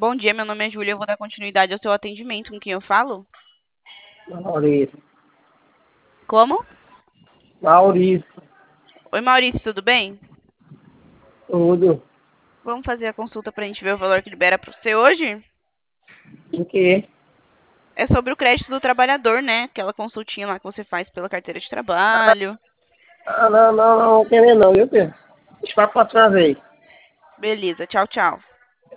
Bom dia, meu nome é Júlia, eu vou dar continuidade ao seu atendimento. Com quem eu falo? Maurício. Como? Maurício, Oi, Maurício, tudo bem? tudo. Vamos fazer a consulta para a gente ver o valor que libera para você hoje? O quê? É sobre o crédito do trabalhador, né? Aquela consultinha lá que você faz pela carteira de trabalho. Não vou querer não, viu, filho? Deixa pra próxima vez. Beleza, tchau, tchau.